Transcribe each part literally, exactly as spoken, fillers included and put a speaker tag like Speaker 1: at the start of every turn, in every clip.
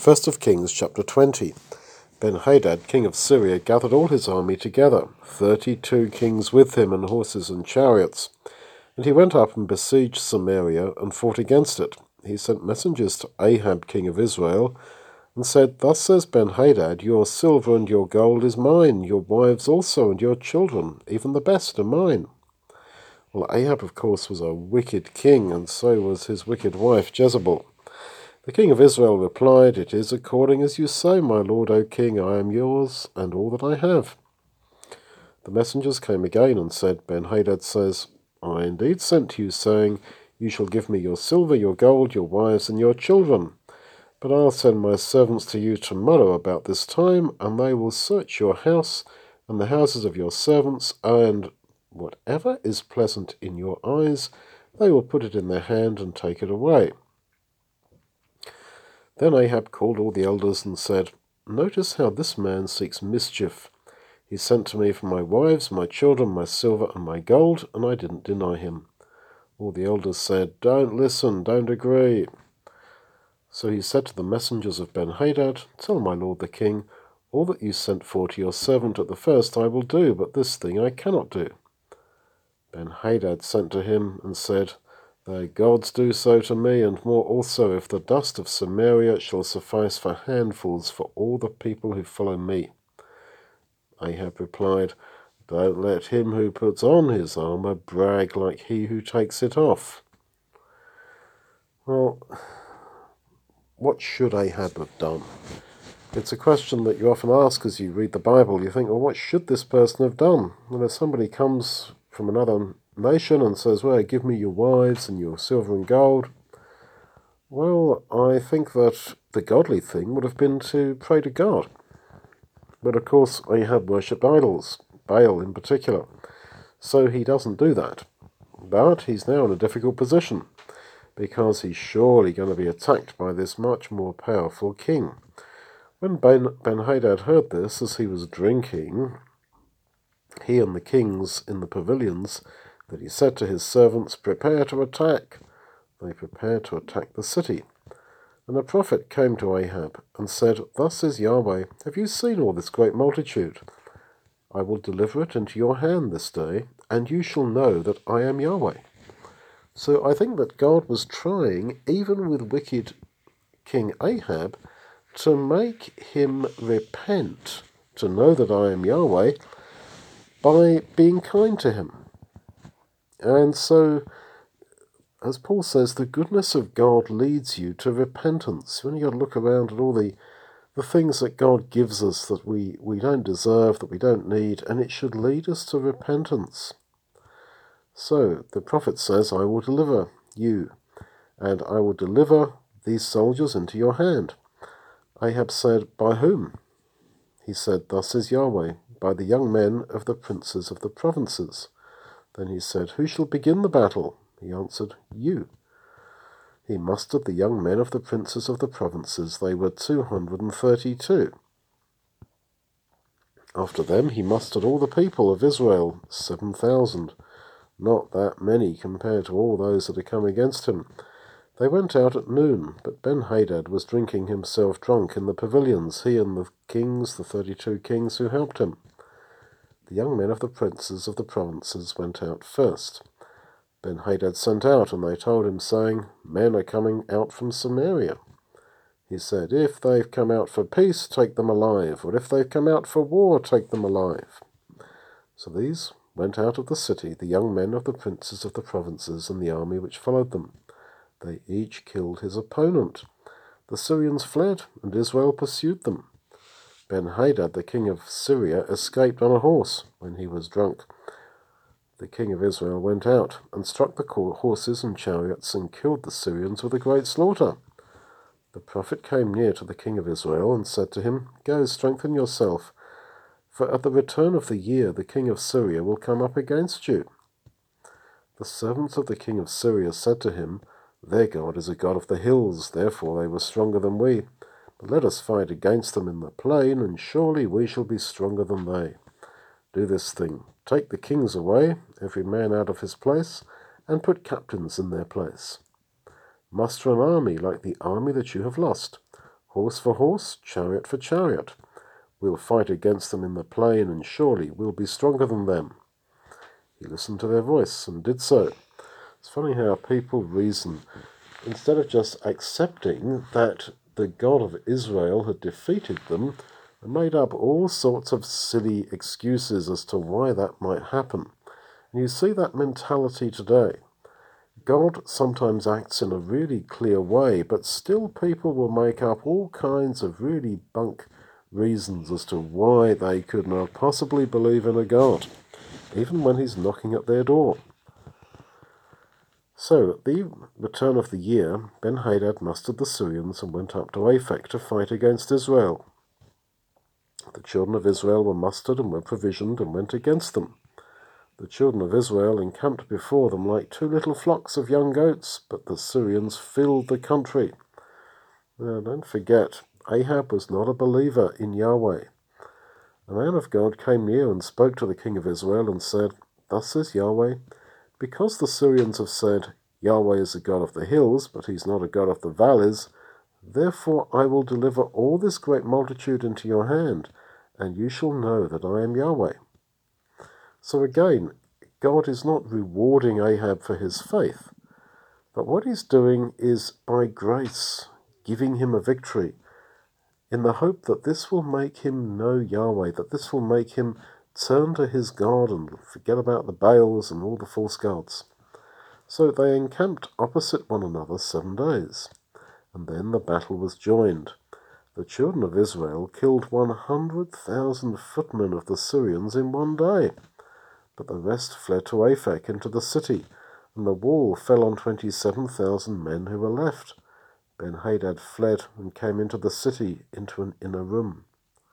Speaker 1: First of Kings, chapter twenty. Ben-Hadad, king of Syria, gathered all his army together, thirty-two kings with him, and horses and chariots. And he went up and besieged Samaria, and fought against it. He sent messengers to Ahab, king of Israel, and said, Thus says Ben-Hadad, Your silver and your gold is mine, your wives also, and your children, even the best, are mine. Well, Ahab, of course, was a wicked king, and so was his wicked wife Jezebel. The king of Israel replied, It is according as you say, my lord, O king, I am yours, and all that I have. The messengers came again and said, Ben-Hadad says, I indeed sent to you, saying, You shall give me your silver, your gold, your wives, and your children. But I'll send my servants to you tomorrow about this time, and they will search your house and the houses of your servants, and whatever is pleasant in your eyes, they will put it in their hand and take it away. Then Ahab called all the elders and said, Notice how this man seeks mischief. He sent to me for my wives, my children, my silver, and my gold, and I didn't deny him. All the elders said, Don't listen, don't agree. So he said to the messengers of Ben-Hadad, Tell my lord the king, all that you sent for to your servant at the first I will do, but this thing I cannot do. Ben-Hadad sent to him and said, Thy gods do so to me, and more also, if the dust of Samaria shall suffice for handfuls for all the people who follow me. Ahab replied, Don't let him who puts on his armour brag like he who takes it off. Well, what should Ahab have done? It's a question that you often ask as you read the Bible. You think, well, what should this person have done? Well, if somebody comes from another nation and says, well, give me your wives and your silver and gold, well, I think that the godly thing would have been to pray to God. But of course, Ahab worshipped idols, Baal in particular, so he doesn't do that. But he's now in a difficult position, because he's surely going to be attacked by this much more powerful king. When Ben, Ben-Hadad heard this as he was drinking, he and the kings in the pavilions, that he said to his servants, Prepare to attack. They prepared to attack the city. And a prophet came to Ahab and said, Thus says Yahweh, Have you seen all this great multitude? I will deliver it into your hand this day, and you shall know that I am Yahweh. So I think that God was trying, even with wicked King Ahab, to make him repent, to know that I am Yahweh, by being kind to him. And so, as Paul says, the goodness of God leads you to repentance. When you look around at all the, the things that God gives us that we, we don't deserve, that we don't need, and it should lead us to repentance. So, the prophet says, I will deliver you, and I will deliver these soldiers into your hand. Ahab said, By whom? He said, Thus says Yahweh, by the young men of the princes of the provinces. Then he said, Who shall begin the battle? He answered, You. He mustered the young men of the princes of the provinces. They were two hundred and thirty-two. After them he mustered all the people of Israel, seven thousand. Not that many compared to all those that had come against him. They went out at noon, but Ben-Hadad was drinking himself drunk in the pavilions, he and the kings, the thirty-two kings who helped him. The young men of the princes of the provinces went out first. Ben-Hadad sent out, and they told him, saying, Men are coming out from Samaria. He said, If they've come out for peace, take them alive, or if they've come out for war, take them alive. So these went out of the city, the young men of the princes of the provinces, and the army which followed them. They each killed his opponent. The Syrians fled, and Israel pursued them. Ben-Hadad, the king of Syria, escaped on a horse when he was drunk. The king of Israel went out and struck the horses and chariots and killed the Syrians with a great slaughter. The prophet came near to the king of Israel and said to him, Go, strengthen yourself, for at the return of the year the king of Syria will come up against you. The servants of the king of Syria said to him, Their God is a God of the hills, therefore they were stronger than we. But let us fight against them in the plain, and surely we shall be stronger than they. Do this thing. Take the kings away, every man out of his place, and put captains in their place. Muster an army like the army that you have lost. Horse for horse, chariot for chariot. We'll fight against them in the plain, and surely we'll be stronger than them. He listened to their voice and did so. It's funny how people reason. Instead of just accepting that the God of Israel had defeated them, they made up all sorts of silly excuses as to why that might happen. And you see that mentality today. God sometimes acts in a really clear way, but still people will make up all kinds of really bunk reasons as to why they could not possibly believe in a God, even when he's knocking at their door. So, at the return of the year, Ben-Hadad mustered the Syrians and went up to Aphek to fight against Israel. The children of Israel were mustered and were provisioned and went against them. The children of Israel encamped before them like two little flocks of young goats, but the Syrians filled the country. Now, don't forget, Ahab was not a believer in Yahweh. A man of God came near and spoke to the king of Israel and said, "Thus says Yahweh, because the Syrians have said, Yahweh is a God of the hills, but he's not a God of the valleys, therefore I will deliver all this great multitude into your hand, and you shall know that I am Yahweh." So again, God is not rewarding Ahab for his faith, but what he's doing is by grace giving him a victory, in the hope that this will make him know Yahweh, that this will make him turn to his God and forget about the Baals and all the false gods. So they encamped opposite one another seven days, and then the battle was joined. The children of Israel killed one hundred thousand footmen of the Syrians in one day, but the rest fled to Aphek into the city, and the wall fell on twenty-seven thousand men who were left. Ben-Hadad fled and came into the city, into an inner room.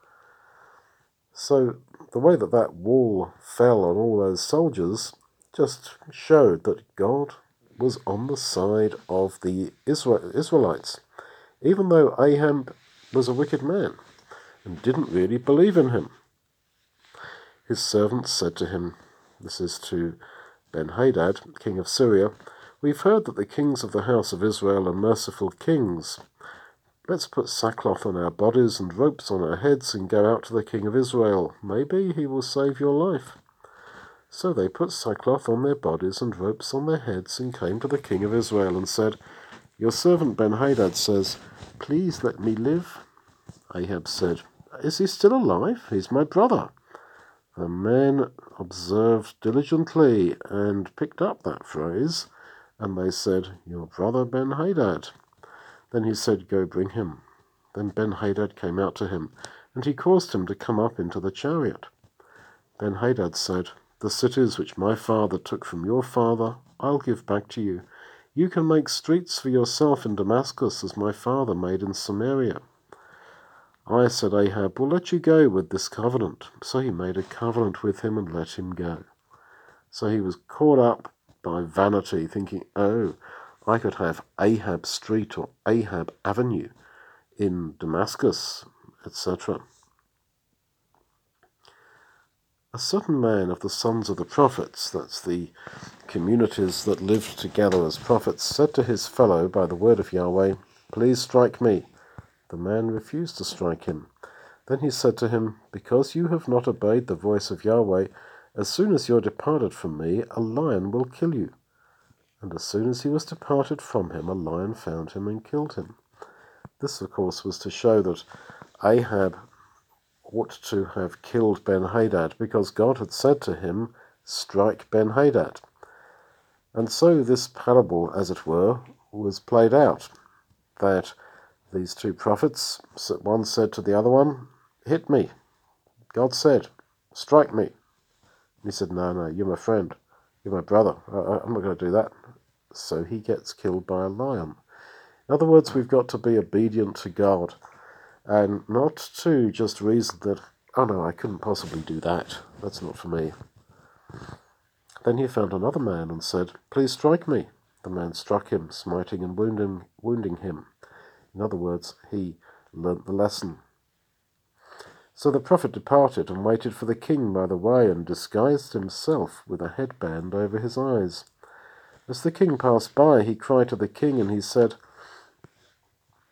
Speaker 1: So the way that that wall fell on all those soldiers just showed that God was on the side of the Israel- Israelites, even though Ahab was a wicked man and didn't really believe in him. His servants said to him, this is to Ben-Hadad, king of Syria, "We've heard that the kings of the house of Israel are merciful kings. Let's put sackcloth on our bodies and ropes on our heads and go out to the king of Israel. Maybe he will save your life." So they put sackcloth on their bodies and ropes on their heads and came to the king of Israel and said, "Your servant Ben-Hadad says, 'Please let me live.'" Ahab said, "Is he still alive? He's my brother." The men observed diligently and picked up that phrase, and they said, "Your brother Ben-Hadad." Then he said, "Go bring him." Then Ben-Hadad came out to him, and he caused him to come up into the chariot. Ben-Hadad said, "The cities which my father took from your father, I'll give back to you. You can make streets for yourself in Damascus as my father made in Samaria." I, said Ahab, "will let you go with this covenant." So he made a covenant with him and let him go. So he was caught up by vanity, thinking, oh, I could have Ahab Street or Ahab Avenue in Damascus, et cetera. A certain man of the sons of the prophets, that's the communities that lived together as prophets, said to his fellow by the word of Yahweh, "Please strike me." The man refused to strike him. Then he said to him, "Because you have not obeyed the voice of Yahweh, as soon as you are departed from me, a lion will kill you." And as soon as he was departed from him, a lion found him and killed him. This, of course, was to show that Ahab ought to have killed Ben-Hadad, because God had said to him, "Strike Ben-Hadad." And so this parable, as it were, was played out, that these two prophets, one said to the other one, "Hit me." God said, "Strike me." And he said, "No, no, you're my friend. You're my brother. I, I'm not going to do that." So he gets killed by a lion. In other words, we've got to be obedient to God and not to just reason that, oh no, I couldn't possibly do that. That's not for me. Then he found another man and said, "Please strike me." The man struck him, smiting and wounding, wounding him. In other words, he learnt the lesson. So the prophet departed and waited for the king by the way and disguised himself with a headband over his eyes. As the king passed by, he cried to the king and he said,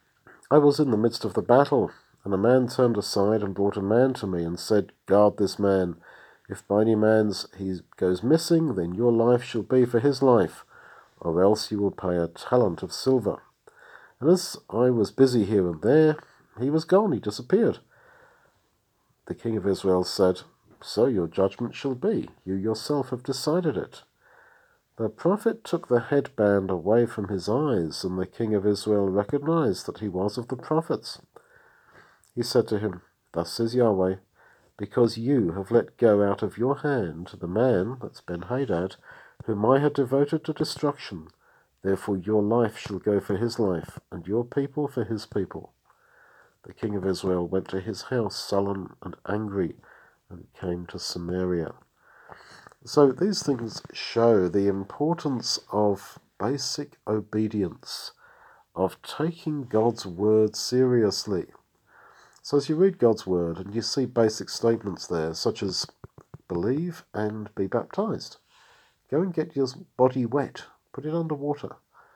Speaker 1: I was in the midst of the battle, and a man turned aside and brought a man to me and said, Guard this man. If by any means he goes missing, then your life shall be for his life, or else you will pay a talent of silver. And as I was busy here and there, he was gone, he disappeared. The king of Israel said, So your judgment shall be. You yourself have decided it. The prophet took the headband away from his eyes, and the king of Israel recognized that he was of the prophets. He said to him, Thus says Yahweh, because you have let go out of your hand the man, that's Ben-Hadad, whom I had devoted to destruction, therefore your life shall go for his life, and your people for his people. The king of Israel went to his house sullen and angry, and came to Samaria. So these things show the importance of basic obedience, of taking God's word seriously. So as you read God's word and you see basic statements there, such as believe and be baptized, go and get your body wet, put it under water.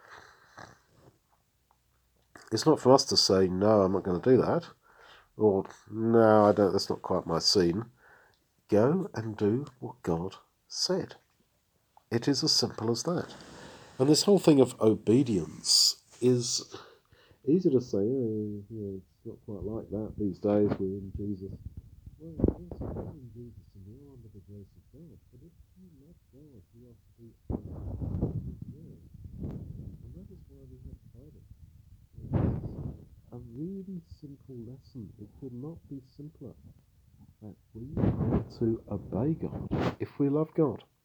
Speaker 1: It's not for us to say, no, I'm not going to do that, or no, I don't, that's not quite my scene. Go and do what God said. It is as simple as that. And this whole thing of obedience is easy to say, oh, yeah, it's not quite like that these days, we're in Jesus. Well, yes, we're in Jesus and we're under the grace of God, but if you love God, you have to be obedient to His word. And that is why we have the Bible. It's a really simple lesson. It could not be simpler. That we are to obey God if we love God.